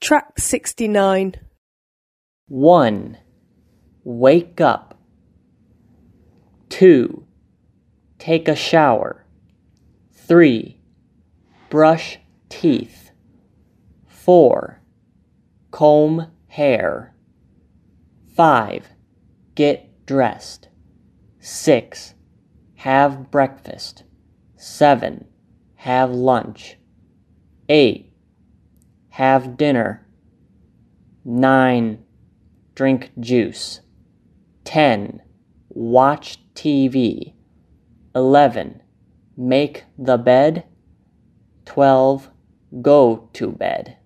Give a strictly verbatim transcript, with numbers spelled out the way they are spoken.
Track sixty-nine. one. Wake up. two. Take a shower. three. Brush teeth. four. Comb hair. five. Get dressed. six. Have breakfast. seven. Have lunch. eight. Have dinner. nine. Drink juice. ten. Watch T V. eleven. Make the bed. twelve. Go to bed.